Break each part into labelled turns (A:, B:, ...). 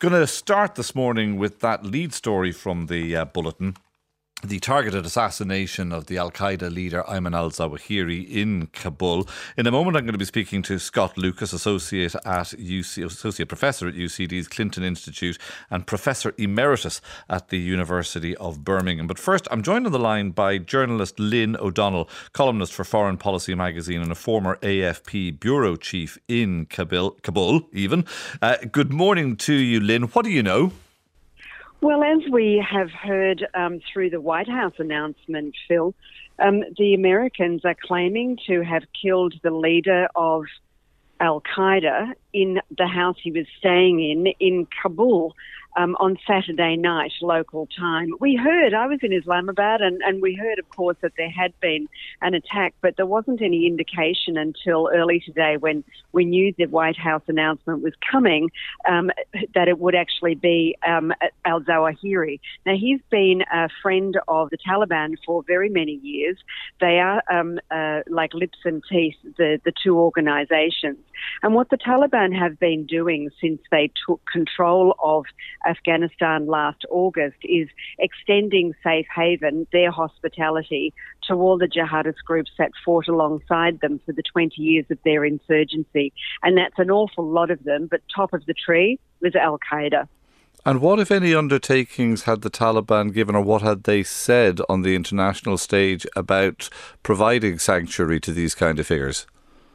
A: Going to start this morning with that lead story from the Bulletin. The targeted assassination of the Al-Qaeda leader Ayman al-Zawahiri in Kabul. In a moment, I'm going to be speaking to Scott Lucas, Associate Professor at UCD's Clinton Institute and Professor Emeritus at the University of Birmingham. But first, I'm joined on the line by journalist Lynn O'Donnell, columnist for Foreign Policy magazine and a former AFP bureau chief in Kabul even. Good morning to you, Lynn. What do you know?
B: Well, as we have heard through the White House announcement, Phil, the Americans are claiming to have killed the leader of Al-Qaeda in the house he was staying in Kabul on Saturday night, local time. I was in Islamabad, and we heard, of course, that there had been an attack, but there wasn't any indication until early today when we knew the White House announcement was coming that it would actually be al-Zawahiri. Now, he's been a friend of the Taliban for very many years. They are like lips and teeth, the two organisations. And what the Taliban have been doing since they took control of Afghanistan last August is extending safe haven, their hospitality, to all the jihadist groups that fought alongside them for the 20 years of their insurgency. And that's an awful lot of them, but top of the tree was Al-Qaeda.
A: And what, if any, undertakings had the Taliban given, or what had they said on the international stage about providing sanctuary to these kind of figures?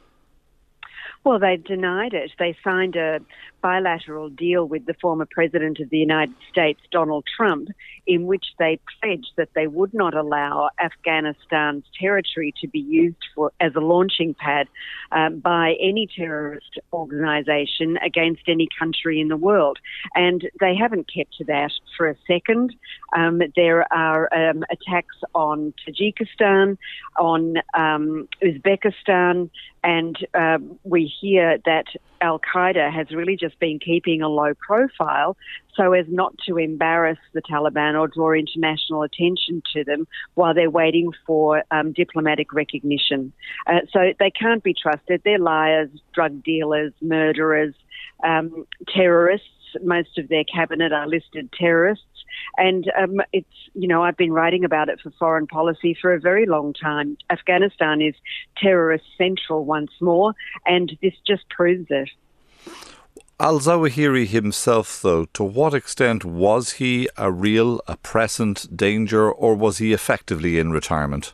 B: Well, they've denied it. They signed a bilateral deal with the former president of the United States, Donald Trump, in which they pledged that they would not allow Afghanistan's territory to be used as a launching pad by any terrorist organisation against any country in the world. And they haven't kept to that for a second. There are attacks on Tajikistan, on Uzbekistan, and we hear that Al-Qaeda has really just been keeping a low profile so as not to embarrass the Taliban or draw international attention to them while they're waiting for diplomatic recognition. So they can't be trusted. They're liars, drug dealers, murderers, terrorists. Most of their cabinet are listed terrorists. And I've been writing about it for Foreign Policy for a very long time. Afghanistan is terrorist central once more, and this just proves it.
A: Al-Zawahiri himself, though, to what extent was he a present danger, or was he effectively in retirement?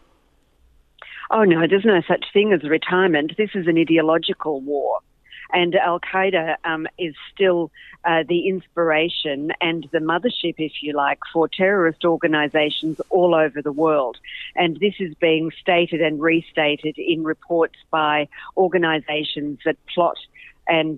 B: Oh, no, there's no such thing as retirement. This is an ideological war. And Al-Qaeda is still the inspiration and the mothership, if you like, for terrorist organisations all over the world. And this is being stated and restated in reports by organisations that plot and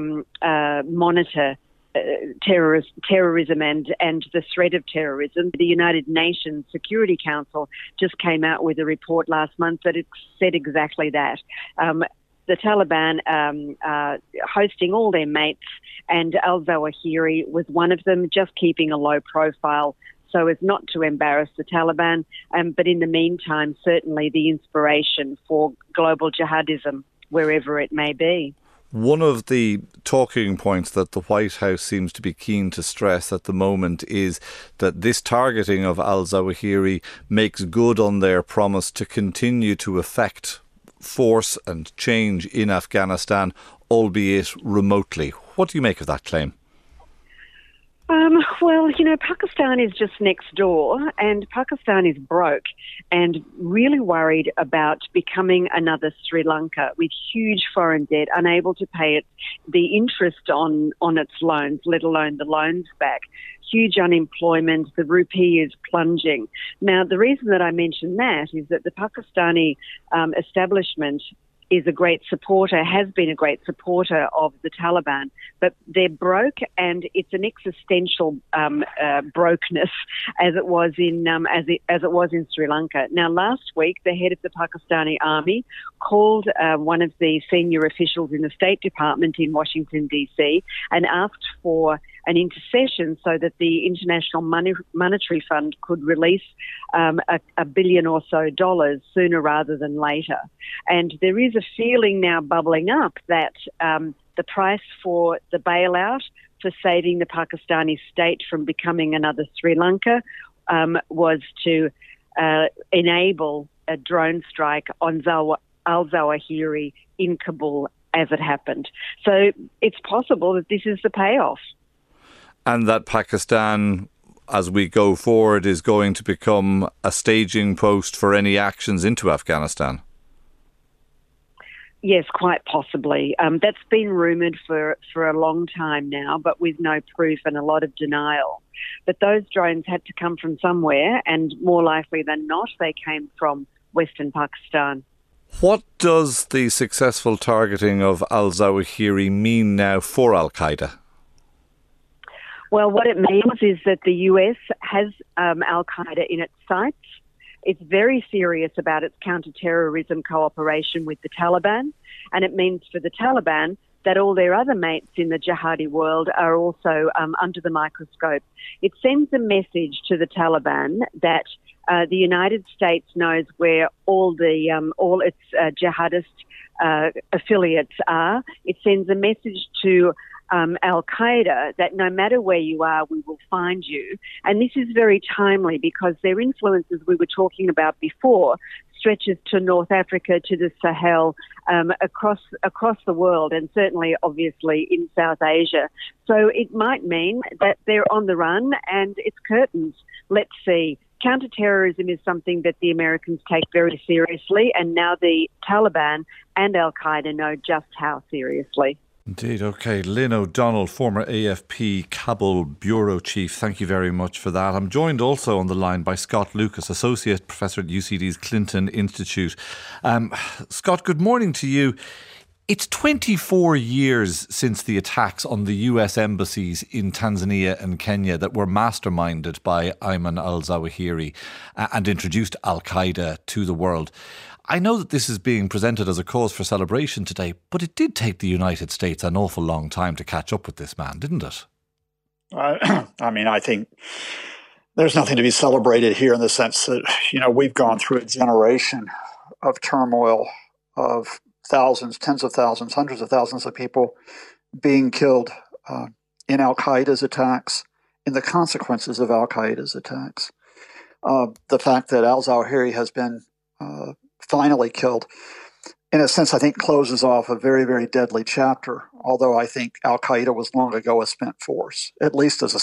B: monitor terrorism and the threat of terrorism. The United Nations Security Council just came out with a report last month that it said exactly that. The Taliban hosting all their mates, and al-Zawahiri was one of them, just keeping a low profile so as not to embarrass the Taliban. But in the meantime, certainly the inspiration for global jihadism, wherever it may be.
A: One of the talking points that the White House seems to be keen to stress at the moment is that this targeting of al-Zawahiri makes good on their promise to continue to effect force and change in Afghanistan, albeit remotely. What do you make of that claim?
B: Well, Pakistan is just next door, and Pakistan is broke and really worried about becoming another Sri Lanka with huge foreign debt, unable to pay the interest on its loans, let alone the loans back. Huge unemployment, the rupee is plunging. Now, the reason that I mention that is that the Pakistani establishment is a great supporter, has been a great supporter of the Taliban, but they're broke, and it's an existential brokenness as it was in Sri Lanka. Now, last week, the head of the Pakistani army called one of the senior officials in the State Department in Washington, D.C., and asked for an intercession so that the International Monetary Fund could release $1 billion or so sooner rather than later. And there is a feeling now bubbling up that the price for the bailout for saving the Pakistani state from becoming another Sri Lanka was to enable a drone strike on al-Zawahiri in Kabul as it happened. So it's possible that this is the payoff.
A: And that Pakistan, as we go forward, is going to become a staging post for any actions into Afghanistan.
B: Yes, quite possibly. That's been rumoured for a long time now, but with no proof and a lot of denial. But those drones had to come from somewhere, and more likely than not, they came from Western Pakistan.
A: What does the successful targeting of al-Zawahiri mean now for Al-Qaeda?
B: Well, what it means is that the US has Al-Qaeda in its sights. It's very serious about its counter-terrorism cooperation with the Taliban, and it means for the Taliban that all their other mates in the jihadi world are also under the microscope. It sends a message to the Taliban that the United States knows where all its jihadist affiliates are. It sends a message to Al-Qaeda that no matter where you are, we will find you. And this is very timely because their influence, as we were talking about before, stretches to North Africa, to the Sahel, across the world, and certainly, obviously, in South Asia. So it might mean that they're on the run and it's curtains. Let's see. Counterterrorism is something that the Americans take very seriously, and now the Taliban and Al-Qaeda know just how seriously.
A: Indeed. OK. Lynn O'Donnell, former AFP Kabul Bureau Chief, thank you very much for that. I'm joined also on the line by Scott Lucas, Associate Professor at UCD's Clinton Institute. Scott, good morning to you. It's 24 years since the attacks on the US embassies in Tanzania and Kenya that were masterminded by Ayman al-Zawahiri and introduced Al-Qaeda to the world. I know that this is being presented as a cause for celebration today, but it did take the United States an awful long time to catch up with this man, didn't it?
C: I think there's nothing to be celebrated here in the sense that, we've gone through a generation of turmoil, of thousands, tens of thousands, hundreds of thousands of people being killed in Al-Qaeda's attacks, in the consequences of Al-Qaeda's attacks. The fact that al-Zawahiri has been finally killed, in a sense, I think closes off a very, very deadly chapter, although I think Al-Qaeda was long ago a spent force, at least as a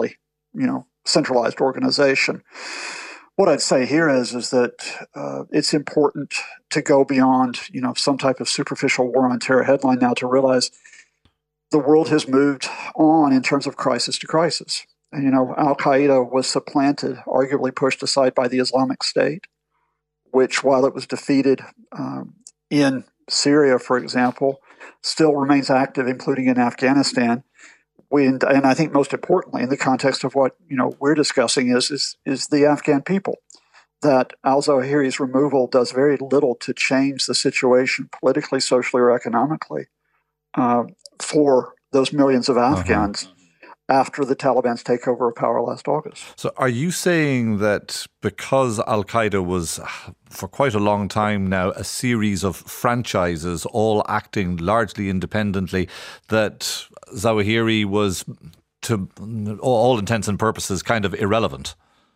C: centralized organization. What I'd say here is that it's important to go beyond, some type of superficial war on terror headline now to realize the world has moved on in terms of crisis to crisis. And, Al-Qaeda was supplanted, arguably pushed aside by the Islamic State, which, while it was defeated in Syria, for example, still remains active, including in Afghanistan. And I think most importantly, in the context of what we're discussing, is the Afghan people. That al-Zawahiri's removal does very little to change the situation politically, socially, or economically for those millions of Afghans after the Taliban's takeover of power last August.
A: So are you saying that because Al-Qaeda was, for quite a long time now, a series of franchises all acting largely independently, that Zawahiri was, to all intents and purposes, kind of irrelevant?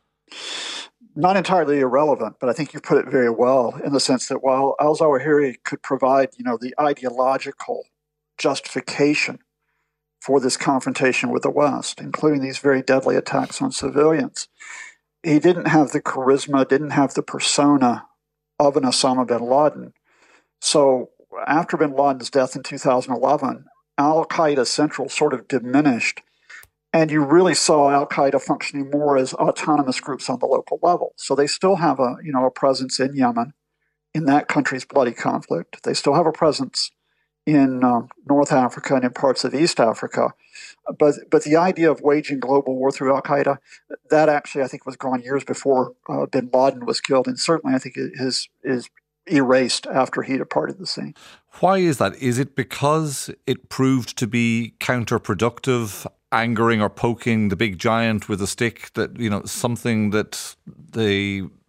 C: Not entirely irrelevant, but I think you put it very well in the sense that while al-Zawahiri could provide, the ideological justification for this confrontation with the West, including these very deadly attacks on civilians, he didn't have the charisma, didn't have the persona of an Osama bin Laden. So after bin Laden's death in 2011, Al-Qaeda Central sort of diminished, and you really saw Al-Qaeda functioning more as autonomous groups on the local level. So they still have a presence in Yemen, in that country's bloody conflict. They still have a presence in North Africa and in parts of East Africa. But the idea of waging global war through Al-Qaeda, that actually I think was gone years before bin Laden was killed, and certainly I think it is erased after he departed the scene.
A: Why is that? Is it because it proved to be counterproductive, angering or poking the big giant with a stick, that something that the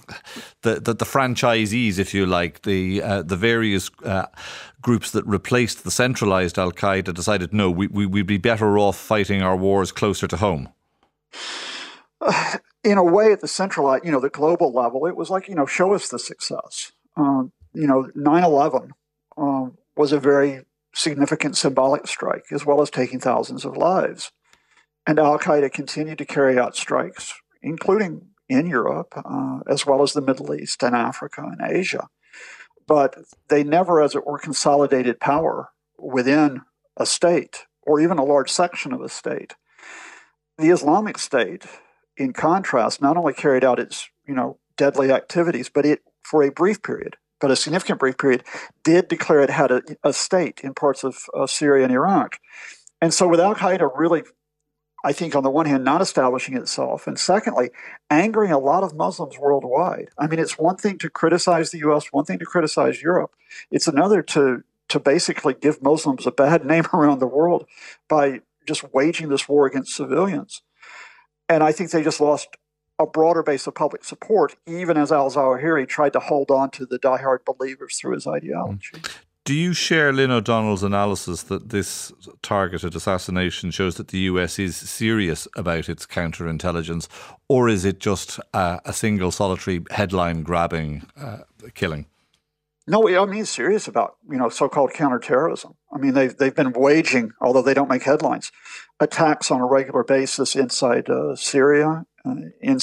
A: the franchisees, if you like, the various groups that replaced the centralised Al Qaeda decided, no, we'd be better off fighting our wars closer to home?
C: In a way, at the centralized, the global level, it was like, show us the success. 9/11 was a very significant symbolic strike, as well as taking thousands of lives. And Al Qaeda continued to carry out strikes, including in Europe, as well as the Middle East and Africa and Asia. But they never, as it were, consolidated power within a state or even a large section of a state. The Islamic State, in contrast, not only carried out its, deadly activities, but it, for a brief period, but a significant brief period, did declare it had a state in parts of Syria and Iraq. And so with Al Qaeda really, I think, on the one hand, not establishing itself, and secondly, angering a lot of Muslims worldwide. I mean, it's one thing to criticize the U.S., one thing to criticize Europe. It's another to basically give Muslims a bad name around the world by just waging this war against civilians. And I think they just lost a broader base of public support, even as al-Zawahiri tried to hold on to the diehard believers through his ideology.
A: Do you share Lynn O'Donnell's analysis that this targeted assassination shows that the US is serious about its counterintelligence, or is it just a single solitary headline-grabbing killing?
C: No, I mean, serious about, so-called counterterrorism. I mean, they've been waging, although they don't make headlines, attacks on a regular basis inside Syria, in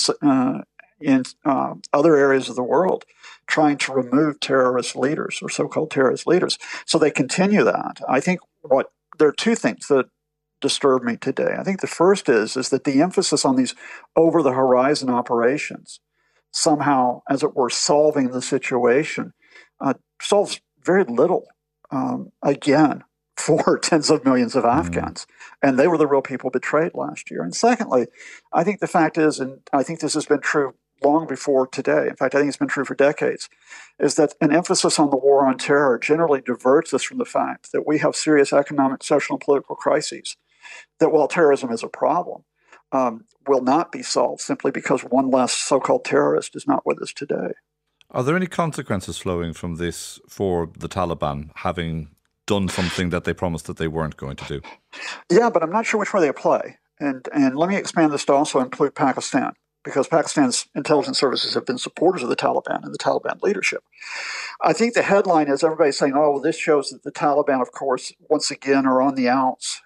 C: other areas of the world, trying to remove terrorist leaders or so-called terrorist leaders. So they continue that. I think there are two things that disturb me today. I think the first is that the emphasis on these over-the-horizon operations somehow, as it were, solving the situation, solves very little, again, for tens of millions of Afghans. And they were the real people betrayed last year. And secondly, I think the fact is, and I think this has been true long before today, in fact, I think it's been true for decades, is that an emphasis on the war on terror generally diverts us from the fact that we have serious economic, social, and political crises, that while terrorism is a problem, will not be solved simply because one less so-called terrorist is not with us today.
A: Are there any consequences flowing from this for the Taliban having done something that they promised that they weren't going to do?
C: Yeah, but I'm not sure which way they apply. And let me expand this to also include Pakistan, because Pakistan's intelligence services have been supporters of the Taliban and the Taliban leadership. I think the headline is everybody's saying, oh, well, this shows that the Taliban, of course, once again are on the outs,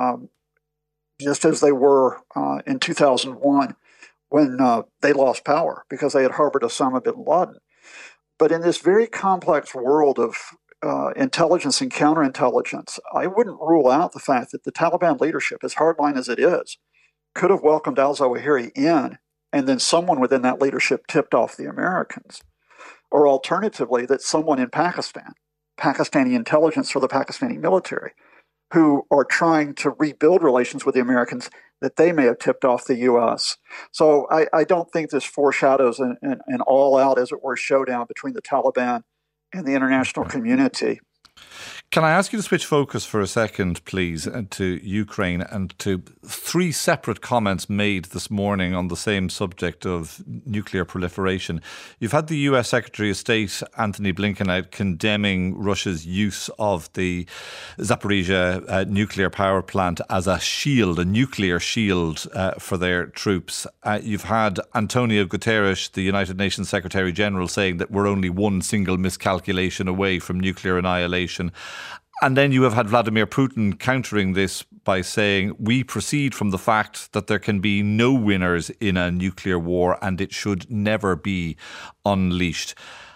C: just as they were in 2001 when they lost power because they had harbored Osama bin Laden. But in this very complex world of intelligence and counterintelligence, I wouldn't rule out the fact that the Taliban leadership, as hardline as it is, could have welcomed al-Zawahiri in, and then someone within that leadership tipped off the Americans. Or alternatively, that someone in Pakistan, Pakistani intelligence or the Pakistani military, who are trying to rebuild relations with the Americans, that they may have tipped off the U.S. So I don't think this foreshadows an all-out, as it were, showdown between the Taliban and the international community.
A: Can I ask you to switch focus for a second, please, to Ukraine and to three separate comments made this morning on the same subject of nuclear proliferation. You've had the US Secretary of State, Antony Blinken, out condemning Russia's use of the Zaporizhia nuclear power plant as a shield, a nuclear shield for their troops. You've had Antonio Guterres, the United Nations Secretary General, saying that we're only one single miscalculation away from nuclear annihilation. And then you have had Vladimir Putin countering this by saying, we proceed from the fact that there can be no winners in a nuclear war and it should never be unleashed.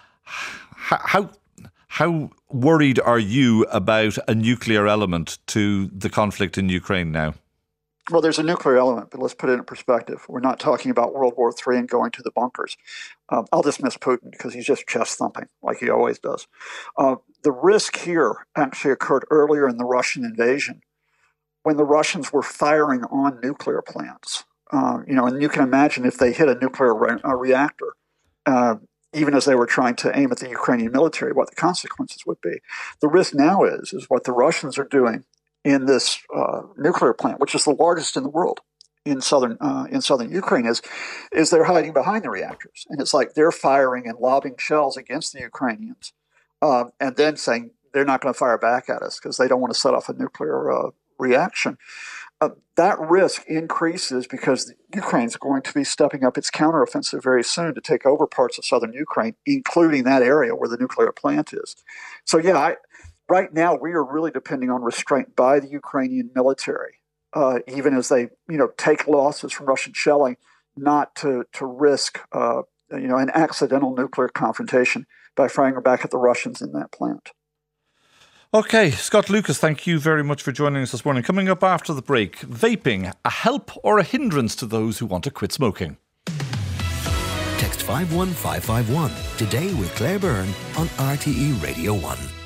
A: How worried are you about a nuclear element to the conflict in Ukraine now?
C: Well, there's a nuclear element, but let's put it in perspective. We're not talking about World War III and going to the bunkers. I'll dismiss Putin because he's just chest thumping like he always does. The risk here actually occurred earlier in the Russian invasion when the Russians were firing on nuclear plants. And you can imagine if they hit a nuclear reactor, even as they were trying to aim at the Ukrainian military, what the consequences would be. The risk now is what the Russians are doing in this nuclear plant, which is the largest in the world, in southern Ukraine is they're hiding behind the reactors, and it's like they're firing and lobbing shells against the Ukrainians, and then saying they're not going to fire back at us because they don't want to set off a nuclear reaction. That risk increases because Ukraine's going to be stepping up its counteroffensive very soon to take over parts of southern Ukraine, including that area where the nuclear plant is. So, yeah, right now we are really depending on restraint by the Ukrainian military, even as they, take losses from Russian shelling, not to risk, an accidental nuclear confrontation by firing back at the Russians in that plant.
A: Okay, Scott Lucas, thank you very much for joining us this morning. Coming up after the break, vaping, a help or a hindrance to those who want to quit smoking?
D: Text 51551 today with Claire Byrne on RTE Radio 1.